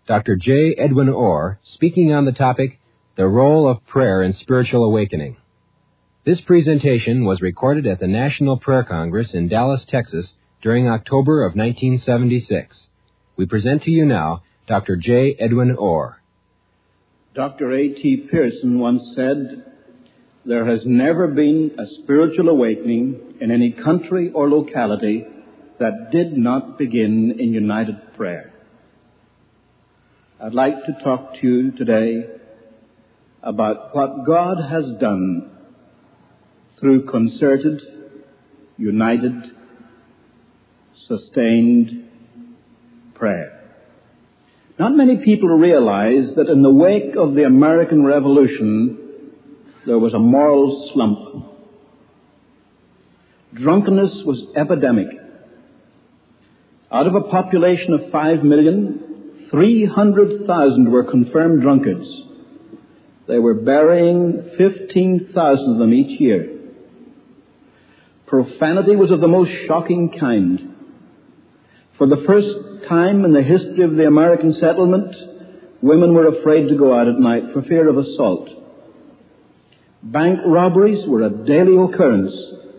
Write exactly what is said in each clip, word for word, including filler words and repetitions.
Doctor J. Edwin Orr, speaking on the topic, The Role of Prayer in Spiritual Awakening. This presentation was recorded at the National Prayer Congress in Dallas, Texas, during October of nineteen seventy-six. We present to you now Doctor J. Edwin Orr. Doctor A T Pearson once said, "There has never been a spiritual awakening in any country or locality that did not begin in united prayer." I'd like to talk to you today about what God has done through concerted, united, sustained prayer. Not many people realize that in the wake of the American Revolution, there was a moral slump. Drunkenness was epidemic. Out of a population of five million, three hundred thousand were confirmed drunkards. They were burying fifteen thousand of them each year. Profanity was of the most shocking kind. For the first time in the history of the American settlement, women were afraid to go out at night for fear of assault. Bank robberies were a daily occurrence.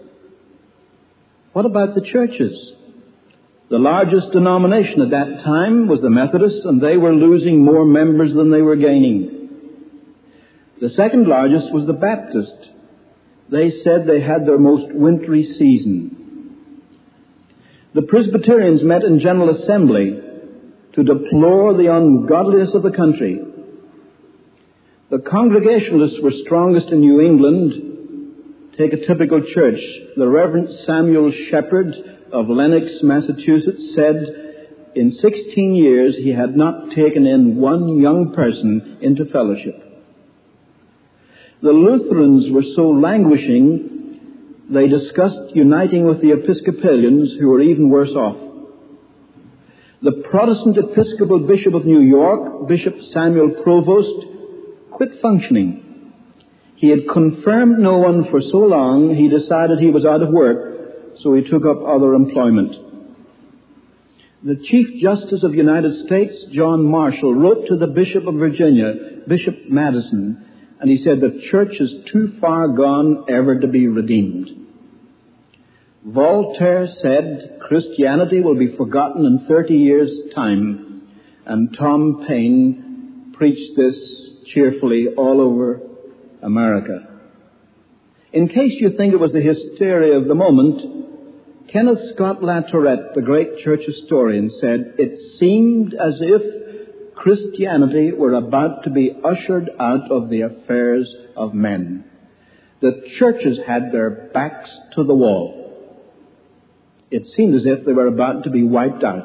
What about the churches? The largest denomination at that time was the Methodist, and they were losing more members than they were gaining. The second largest was the Baptist. They said they had their most wintry season. The Presbyterians met in General Assembly to deplore the ungodliness of the country. The Congregationalists were strongest in New England. Take a typical church. The Reverend Samuel Shepherd of Lenox, Massachusetts, said in sixteen years he had not taken in one young person into fellowship. The Lutherans were so languishing, they discussed uniting with the Episcopalians, who were even worse off. The Protestant Episcopal Bishop of New York, Bishop Samuel Provost, quit functioning. He had confirmed no one for so long, he decided he was out of work, so he took up other employment. The Chief Justice of the United States, John Marshall, wrote to the Bishop of Virginia, Bishop Madison, and he said, "The church is too far gone ever to be redeemed." Voltaire said, "Christianity will be forgotten in thirty years' time." And Tom Paine preached this cheerfully all over America. In case you think it was the hysteria of the moment, Kenneth Scott Latourette, the great church historian, said, "It seemed as if Christianity were about to be ushered out of the affairs of men. The churches had their backs to the wall. It seemed as if they were about to be wiped out."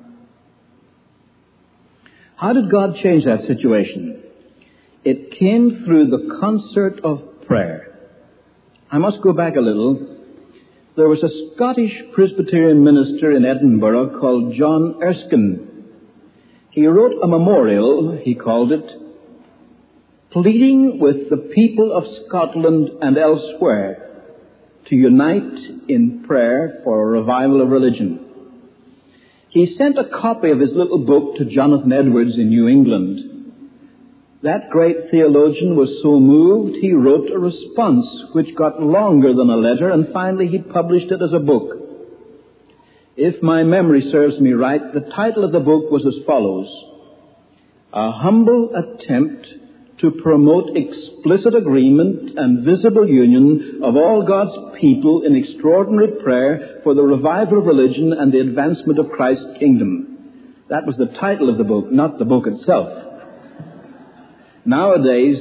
How did God change that situation? It came through the concert of prayer. I must go back a little. There was a Scottish Presbyterian minister in Edinburgh called John Erskine. He wrote a memorial, he called it, pleading with the people of Scotland and elsewhere to unite in prayer for a revival of religion. He sent a copy of his little book to Jonathan Edwards in New England. That great theologian was so moved, he wrote a response which got longer than a letter, and finally he published it as a book. If my memory serves me right, the title of the book was as follows: "A Humble Attempt to Promote Explicit Agreement and Visible Union of All God's People in Extraordinary Prayer for the Revival of Religion and the Advancement of Christ's Kingdom." That was the title of the book, not the book itself. Nowadays,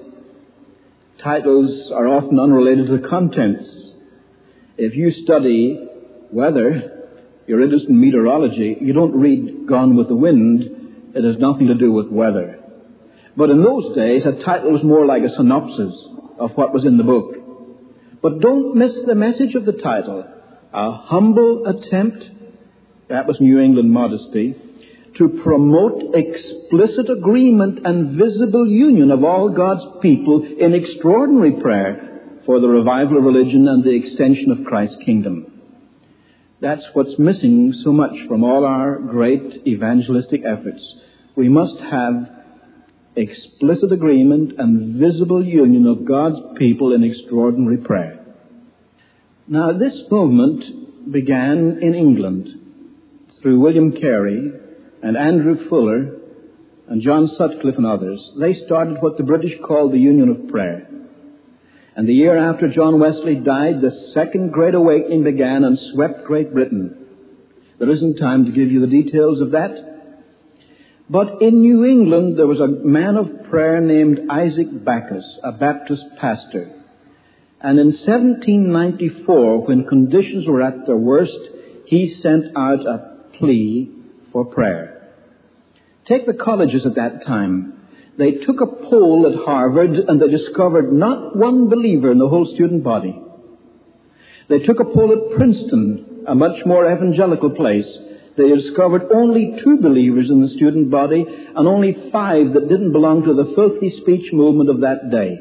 titles are often unrelated to the contents. If you study weather, you're interested in meteorology, you don't read Gone with the Wind. It has nothing to do with weather. But in those days, a title was more like a synopsis of what was in the book. But don't miss the message of the title. A humble attempt, that was New England modesty, to promote explicit agreement and visible union of all God's people in extraordinary prayer for the revival of religion and the extension of Christ's kingdom. That's what's missing so much from all our great evangelistic efforts. we must have explicit agreement and visible union of God's people in extraordinary prayer. Now, this movement began in England through William Carey and Andrew Fuller and John Sutcliffe and others. They started what the British called the Union of Prayer. And the year after John Wesley died, the Second Great Awakening began and swept Great Britain. There isn't time to give you the details of that. But in New England, there was a man of prayer named Isaac Backus, a Baptist pastor. And in seventeen ninety-four, when conditions were at their worst, he sent out a plea for prayer. Take the colleges at that time. They took a poll at Harvard and they discovered not one believer in the whole student body. They took a poll at Princeton, a much more evangelical place. They discovered only two believers in the student body and only five that didn't belong to the filthy speech movement of that day.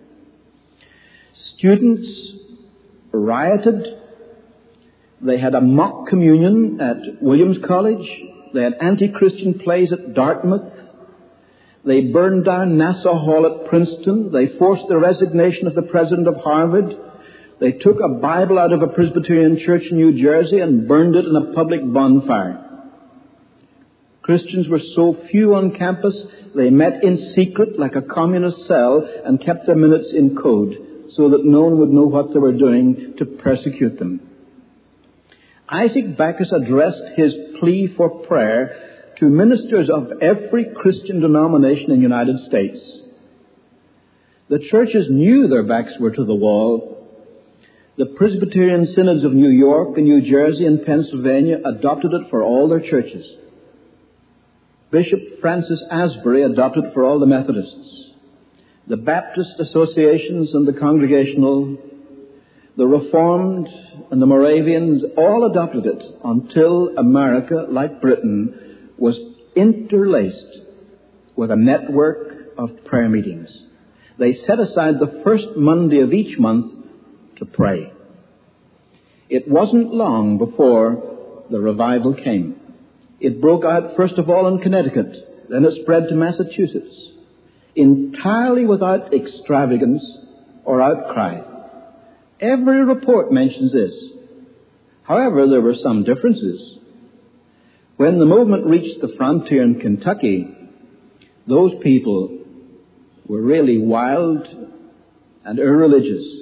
Students rioted. They had a mock communion at Williams College. They had anti-Christian plays at Dartmouth. They burned down Nassau Hall at Princeton. They forced the resignation of the president of Harvard. They took a Bible out of a Presbyterian church in New Jersey and burned it in a public bonfire. Christians were so few on campus, they met in secret like a communist cell and kept their minutes in code so that no one would know what they were doing to persecute them. Isaac Backus addressed his plea for prayer to ministers of every Christian denomination in the United States. The churches knew their backs were to the wall. The Presbyterian synods of New York and New Jersey and Pennsylvania adopted it for all their churches. Bishop Francis Asbury adopted it for all the Methodists. The Baptist associations and the Congregational, the Reformed and the Moravians all adopted it until America, like Britain, was interlaced with a network of prayer meetings. They set aside the first Monday of each month to pray. It wasn't long before the revival came. It broke out first of all in Connecticut, then it spread to Massachusetts, entirely without extravagance or outcry. Every report mentions this. However, there were some differences. When the movement reached the frontier in Kentucky, those people were really wild and irreligious.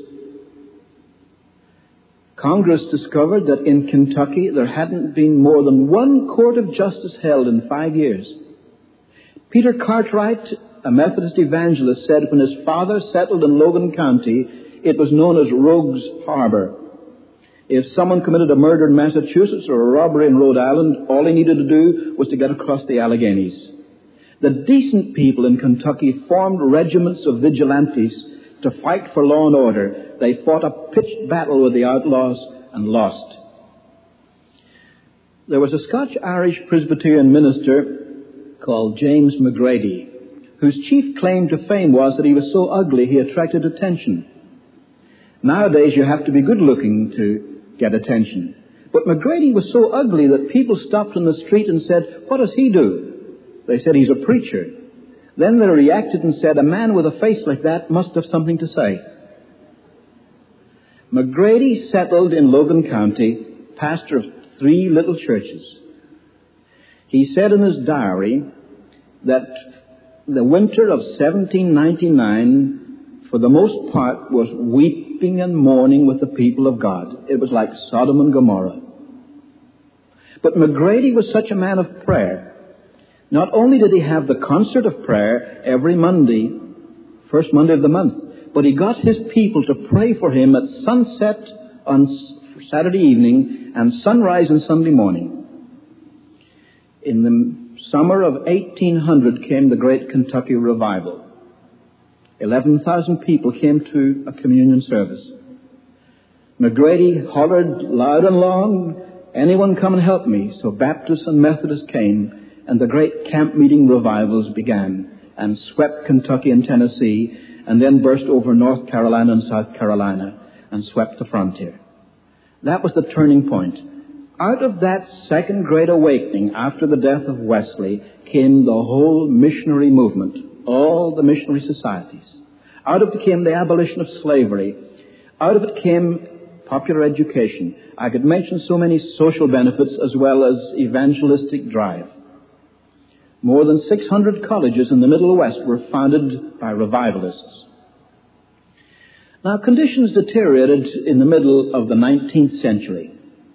Congress discovered that in Kentucky there hadn't been more than one court of justice held in five years. Peter Cartwright, a Methodist evangelist, said when his father settled in Logan County, it was known as Rogues Harbor. If someone committed a murder in Massachusetts or a robbery in Rhode Island, all he needed to do was to get across the Alleghenies. The decent people in Kentucky formed regiments of vigilantes to fight for law and order. They fought a pitched battle with the outlaws and lost. There was a Scotch-Irish Presbyterian minister called James McGrady, whose chief claim to fame was that he was so ugly he attracted attention. Nowadays you have to be good-looking to get attention. But McGrady was so ugly that people stopped in the street and said, "What does he do?" They said, "He's a preacher." Then they reacted and said, "A man with a face like that must have something to say." McGrady settled in Logan County, pastor of three little churches. He said in his diary that the winter of seventeen ninety-nine, for the most part, was weeping and mourning with the people of God. It was like Sodom and Gomorrah. But McGrady was such a man of prayer. Not only did he have the concert of prayer every Monday, first Monday of the month, but he got his people to pray for him at sunset on Saturday evening and sunrise on Sunday morning. In the summer of eighteen hundred came the Great Kentucky Revival. eleven thousand people came to a communion service. McGrady hollered loud and long, "Anyone come and help me?" So Baptists and Methodists came, and the great camp meeting revivals began and swept Kentucky and Tennessee, and then burst over North Carolina and South Carolina and swept the frontier. That was the turning point. Out of that second great awakening after the death of Wesley came the whole missionary movement, all the missionary societies. Out of it came the abolition of slavery. Out of it came popular education. I could mention so many social benefits as well as evangelistic drive. More than six hundred colleges in the Middle West were founded by revivalists. Now, conditions deteriorated in the middle of the nineteenth century.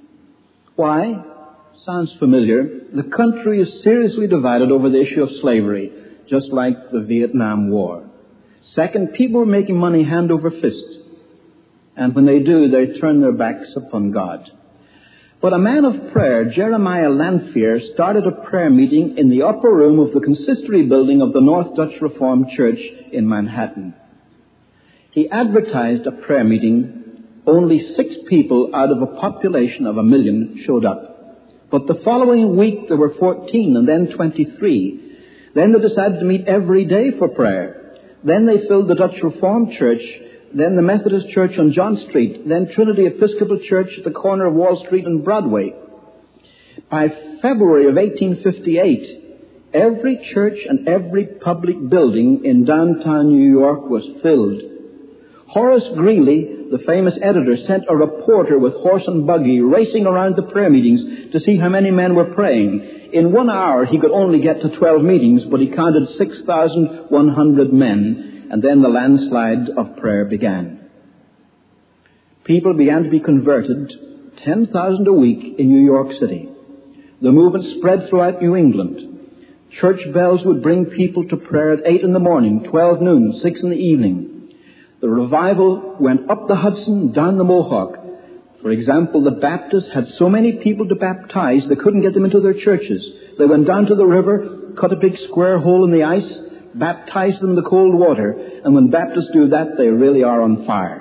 Why? Sounds familiar. The country is seriously divided over the issue of slavery, just like the Vietnam War. Second, people were making money hand over fist. And when they do, they turn their backs upon God. But a man of prayer, Jeremiah Lanphier, started a prayer meeting in the upper room of the consistory building of the North Dutch Reformed Church in Manhattan. He advertised a prayer meeting. Only six people out of a population of a million showed up. But the following week there were fourteen and then twenty-three. Then they decided to meet every day for prayer. Then they filled the Dutch Reformed Church, then the Methodist Church on John Street, then Trinity Episcopal Church at the corner of Wall Street and Broadway. By February of eighteen fifty-eight, every church and every public building in downtown New York was filled. Horace Greeley, the famous editor, sent a reporter with horse and buggy racing around the prayer meetings to see how many men were praying. In one hour, he could only get to twelve meetings, but he counted six thousand one hundred men, and then the landslide of prayer began. People began to be converted, ten thousand a week in New York City. The movement spread throughout New England. Church bells would bring people to prayer at eight in the morning, twelve noon, six in the evening. The revival went up the Hudson, down the Mohawk. For example, the Baptists had so many people to baptize, they couldn't get them into their churches. They went down to the river, cut a big square hole in the ice, baptized them in the cold water. And when Baptists do that, they really are on fire.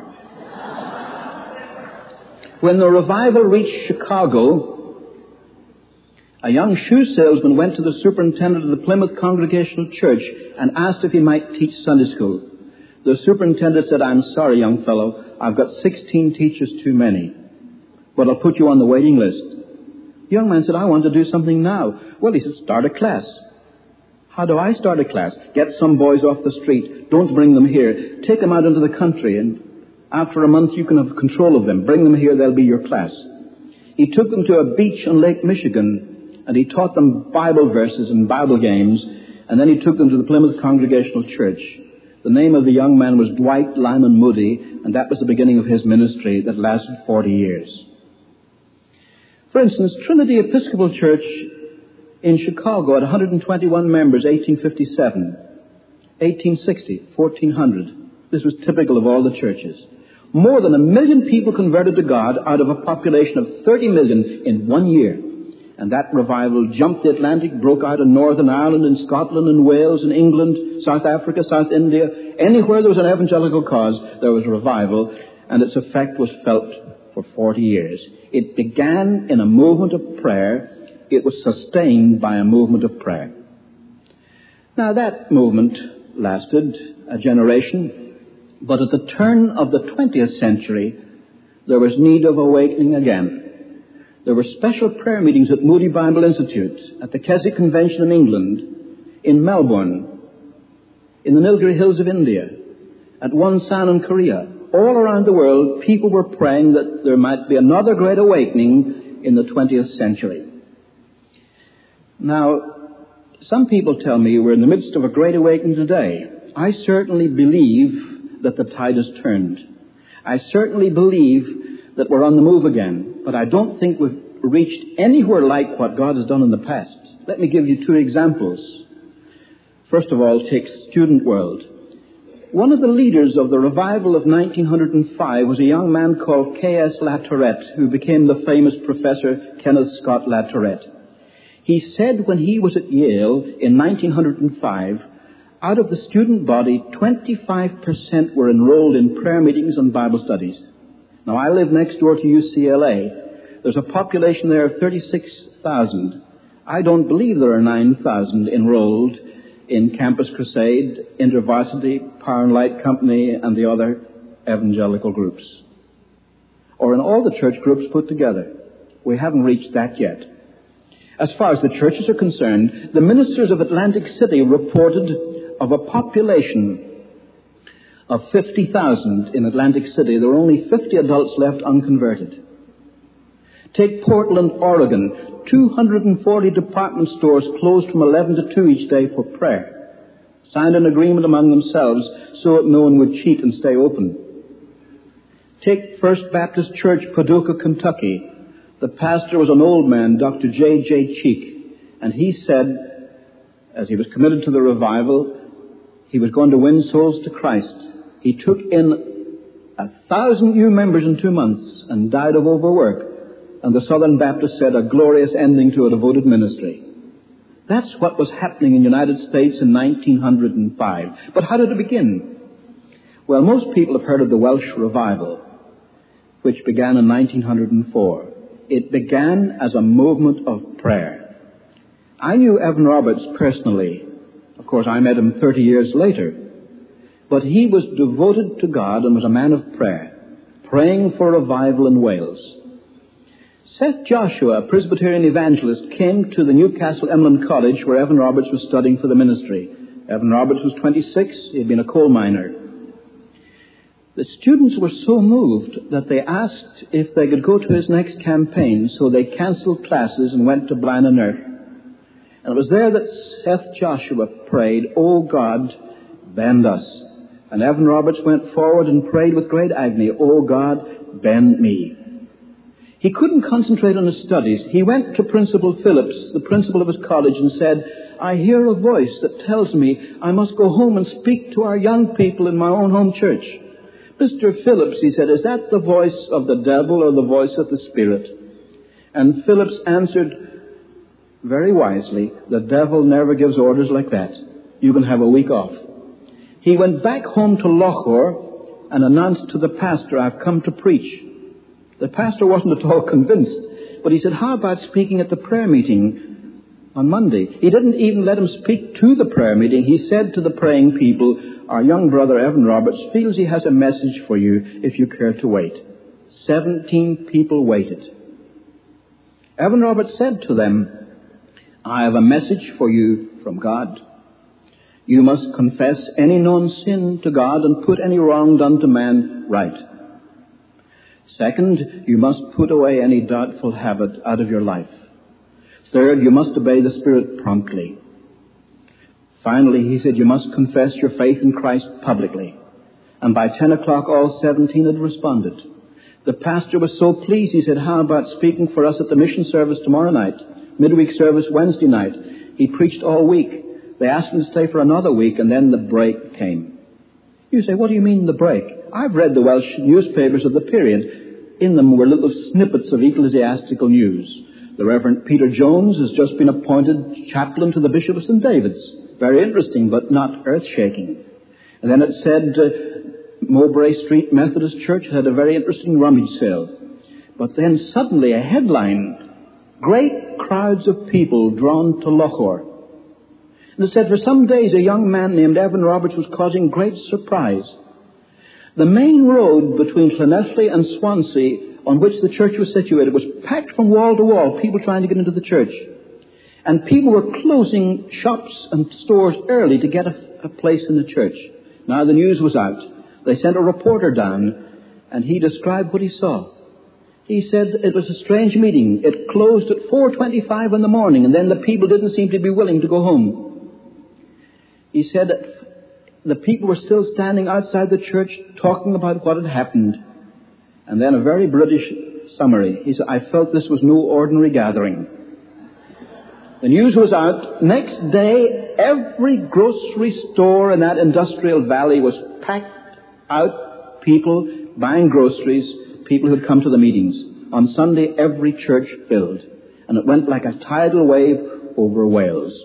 When the revival reached Chicago, a young shoe salesman went to the superintendent of the Plymouth Congregational Church and asked if he might teach Sunday school. The superintendent said, "I'm sorry, young fellow, I've got sixteen teachers too many, but I'll put you on the waiting list." The young man said, "I want to do something now." Well, he said, "Start a class." "How do I start a class?" "Get some boys off the street. Don't bring them here. Take them out into the country, and after a month you can have control of them. Bring them here, they'll be your class." He took them to a beach on Lake Michigan, and he taught them Bible verses and Bible games, and then he took them to the Plymouth Congregational Church. The name of the young man was Dwight Lyman Moody, and that was the beginning of his ministry that lasted forty years. For instance, Trinity Episcopal Church in Chicago had one hundred twenty-one members, eighteen fifty-seven. eighteen sixty, fourteen hundred. This was typical of all the churches. More than a million people converted to God out of a population of thirty million in one year. And that revival jumped the Atlantic, broke out in Northern Ireland, in Scotland, in Wales, in England, South Africa, South India. Anywhere there was an evangelical cause, there was revival, and its effect was felt for forty years. It began in a movement of prayer. It was sustained by a movement of prayer. Now, that movement lasted a generation, but at the turn of the twentieth century, there was need of awakening again. There were special prayer meetings at Moody Bible Institute, at the Keswick Convention in England, in Melbourne, in the Nilgiri Hills of India, at Wonsan in Korea. All around the world, people were praying that there might be another great awakening in the twentieth century. Now, some people tell me we're in the midst of a great awakening today. I certainly believe that the tide has turned. I certainly believe that we're on the move again, but I don't think we've reached anywhere like what God has done in the past. Let me give you two examples. First of all, take student world. One of the leaders of the revival of nineteen oh five was a young man called K S Latourette, who became the famous Professor Kenneth Scott Latourette. He said when he was at Yale in nineteen oh five, out of the student body, twenty-five percent were enrolled in prayer meetings and Bible studies. Now, I live next door to U C L A. There's a population there of thirty-six thousand. I don't believe there are nine thousand enrolled in Campus Crusade, InterVarsity, Power and Light Company, and the other evangelical groups. Or in all the church groups put together. We haven't reached that yet. As far as the churches are concerned, the ministers of Atlantic City reported of a population of fifty thousand in Atlantic City. There were only fifty adults left unconverted. Take Portland, Oregon. two hundred forty department stores closed from eleven to two each day for prayer. Signed an agreement among themselves so that no one would cheat and stay open. Take First Baptist Church, Paducah, Kentucky. The pastor was an old man, Doctor J J Cheek, and he said, as he was committed to the revival, he was going to win souls to Christ. He took in a thousand new members in two months and died of overwork. And the Southern Baptist said, a glorious ending to a devoted ministry. That's what was happening in the United States in nineteen oh five. But how did it begin? Well, most people have heard of the Welsh Revival, which began in nineteen oh four. It began as a movement of prayer. I knew Evan Roberts personally. Of course, I met him thirty years later. But he was devoted to God and was a man of prayer, praying for revival in Wales. Seth Joshua, a Presbyterian evangelist, came to the Newcastle Emlyn College where Evan Roberts was studying for the ministry. Evan Roberts was twenty-six. He had been a coal miner. The students were so moved that they asked if they could go to his next campaign, so they cancelled classes and went to Blaenanurch. And it was there that Seth Joshua prayed, "O God, bend us." And Evan Roberts went forward and prayed with great agony, "O God, bend me." He couldn't concentrate on his studies. He went to Principal Phillips, the principal of his college, and said, "I hear a voice that tells me I must go home and speak to our young people in my own home church." "Mister Phillips," he said, "is that the voice of the devil or the voice of the Spirit?" And Phillips answered very wisely, "The devil never gives orders like that. You can have a week off." He went back home to Lochor and announced to the pastor, "I've come to preach." The pastor wasn't at all convinced, but he said, "How about speaking at the prayer meeting on Monday?" He didn't even let him speak to the prayer meeting. He said to the praying people, "Our young brother Evan Roberts feels he has a message for you if you care to wait." Seventeen people waited. Evan Roberts said to them, "I have a message for you from God. You must confess any known sin to God and put any wrong done to man right. Second, you must put away any doubtful habit out of your life. Third, you must obey the Spirit promptly. Finally, he said, you must confess your faith in Christ publicly." And by ten o'clock, all seventeen had responded. The pastor was so pleased, he said, "How about speaking for us at the mission service tomorrow night, midweek service Wednesday night?" He preached all week. They asked him to stay for another week, and then the break came. You say, "What do you mean the break?" I've read the Welsh newspapers of the period. In them were little snippets of ecclesiastical news. The Reverend Peter Jones has just been appointed chaplain to the Bishop of Saint David's. Very interesting, but not earth-shaking. And then it said uh, Mowbray Street Methodist Church had a very interesting rummage sale. But then suddenly a headline, "Great crowds of people drawn to Lochor." And it said for some days a young man named Evan Roberts was causing great surprise. The main road between Llanelli and Swansea, on which the church was situated, was packed from wall to wall, people trying to get into the church. And people were closing shops and stores early to get a, a place in the church. Now the news was out. They sent a reporter down, and he described what he saw. He said it was a strange meeting. It closed at four twenty-five in the morning, and then the people didn't seem to be willing to go home. He said that the people were still standing outside the church talking about what had happened. And then a very British summary. He said, "I felt this was no ordinary gathering." The news was out. Next day, every grocery store in that industrial valley was packed out. People buying groceries, people who had come to the meetings. On Sunday, every church filled. And it went like a tidal wave over Wales.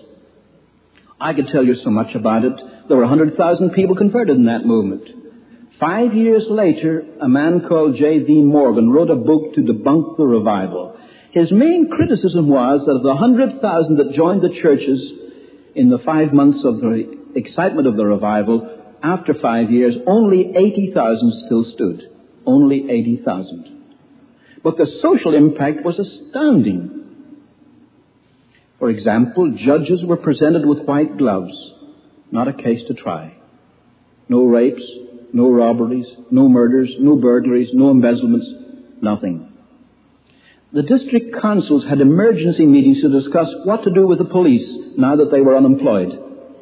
I could tell you so much about it. There were one hundred thousand people converted in that movement. Five years later, a man called J V Morgan wrote a book to debunk the revival. His main criticism was that of the one hundred thousand that joined the churches in the five months of the excitement of the revival, after five years, only eighty thousand still stood. Only eighty thousand. But the social impact was astounding. For example, judges were presented with white gloves, not a case to try. No rapes, no robberies, no murders, no burglaries, no embezzlements, nothing. The district councils had emergency meetings to discuss what to do with the police now that they were unemployed.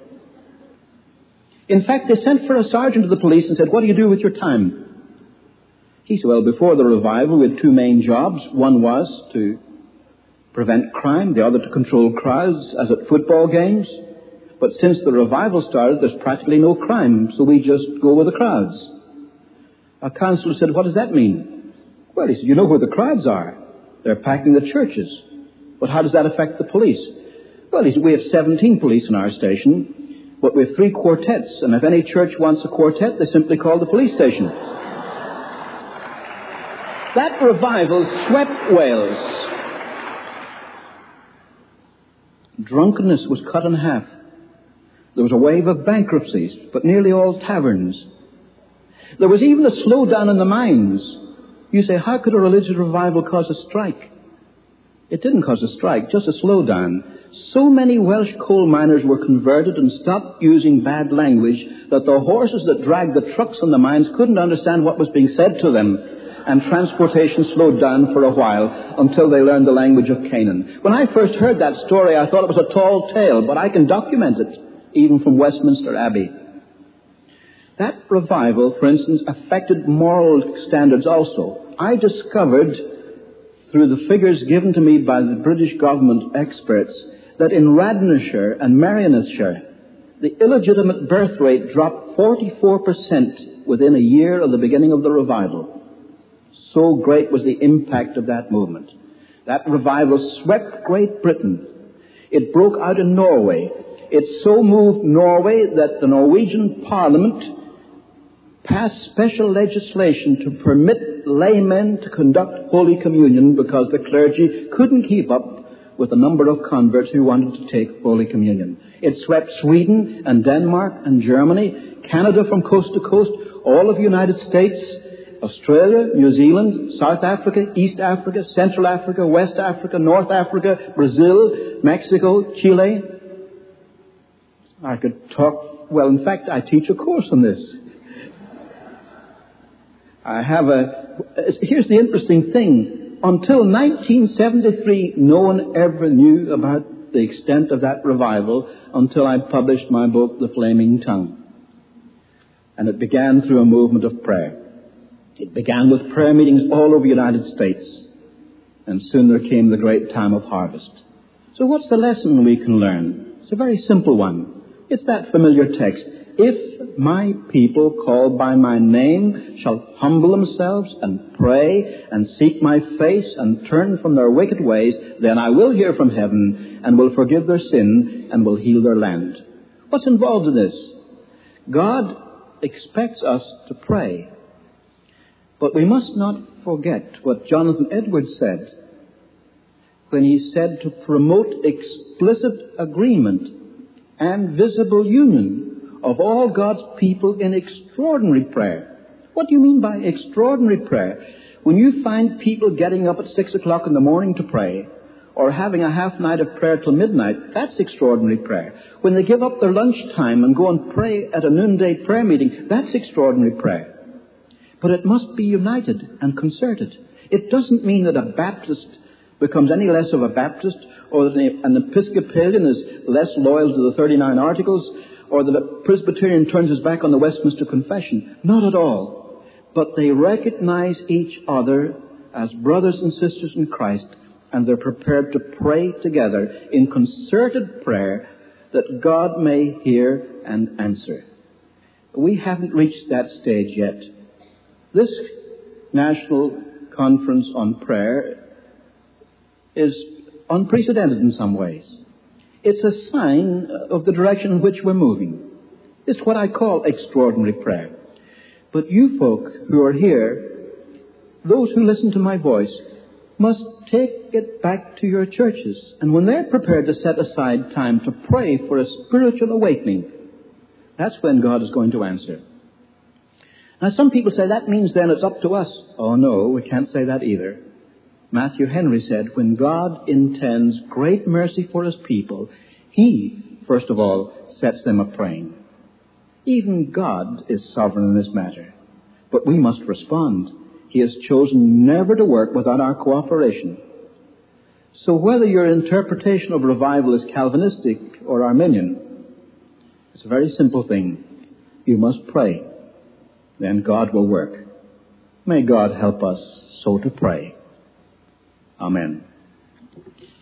In fact, they sent for a sergeant of the police and said, "What do you do with your time?" He said, "Well, before the revival, we had two main jobs. One was to prevent crime, the other to control crowds, as at football games. But since the revival started, there's practically no crime, so we just go with the crowds." A counselor said, "What does that mean?" Well, he said, "You know where the crowds are. They're packing the churches. But how does that affect the police?" Well, he said, "We have seventeen police in our station, but we have three quartets, and if any church wants a quartet, they simply call the police station." That revival swept Wales. Drunkenness was cut in half. There was a wave of bankruptcies, but nearly all taverns. There was even a slowdown in the mines. You say, how could a religious revival cause a strike? It didn't cause a strike, just a slowdown. So many Welsh coal miners were converted and stopped using bad language that the horses that dragged the trucks in the mines couldn't understand what was being said to them. And transportation slowed down for a while until they learned the language of Canaan. When I first heard that story, I thought it was a tall tale, but I can document it, even from Westminster Abbey. That revival, for instance, affected moral standards also. I discovered, through the figures given to me by the British government experts, that in Radnorshire and Merionethshire, the illegitimate birth rate dropped forty-four percent within a year of the beginning of the revival. So great was the impact of that movement. That revival swept Great Britain. It broke out in Norway. It so moved Norway that the Norwegian Parliament passed special legislation to permit laymen to conduct Holy Communion because the clergy couldn't keep up with the number of converts who wanted to take Holy Communion. It swept Sweden and Denmark and Germany, Canada from coast to coast, all of the United States, Australia, New Zealand, South Africa, East Africa, Central Africa, West Africa, North Africa, Brazil, Mexico, Chile. I could talk, well, in fact, I teach a course on this. I have a, here's the interesting thing. Until nineteen seventy-three, no one ever knew about the extent of that revival until I published my book, The Flaming Tongue. And it began through a movement of prayer. It began with prayer meetings all over the United States. And soon there came the great time of harvest. So what's the lesson we can learn? It's a very simple one. It's that familiar text. If my people called by my name shall humble themselves and pray and seek my face and turn from their wicked ways, then I will hear from heaven and will forgive their sin and will heal their land. What's involved in this? God expects us to pray. But we must not forget what Jonathan Edwards said when he said to promote explicit agreement and visible union of all God's people in extraordinary prayer. What do you mean by extraordinary prayer? When you find people getting up at six o'clock in the morning to pray, or having a half night of prayer till midnight, that's extraordinary prayer. When they give up their lunchtime and go and pray at a noonday prayer meeting, that's extraordinary prayer. But it must be united and concerted. It doesn't mean that a Baptist becomes any less of a Baptist, or that an Episcopalian is less loyal to the thirty-nine Articles, or that a Presbyterian turns his back on the Westminster Confession. Not at all. But they recognize each other as brothers and sisters in Christ, and they're prepared to pray together in concerted prayer that God may hear and answer. We haven't reached that stage yet. This National Conference on Prayer is unprecedented in some ways. It's a sign of the direction in which we're moving. It's what I call extraordinary prayer. But you folk who are here, those who listen to my voice, must take it back to your churches. And when they're prepared to set aside time to pray for a spiritual awakening, that's when God is going to answer. Now, some people say that means then it's up to us. Oh, no, we can't say that either. Matthew Henry said, when God intends great mercy for his people, he, first of all, sets them a-praying. Even God is sovereign in this matter, but we must respond. He has chosen never to work without our cooperation. So whether your interpretation of revival is Calvinistic or Arminian, it's a very simple thing. You must pray. Then God will work. May God help us so to pray. Amen.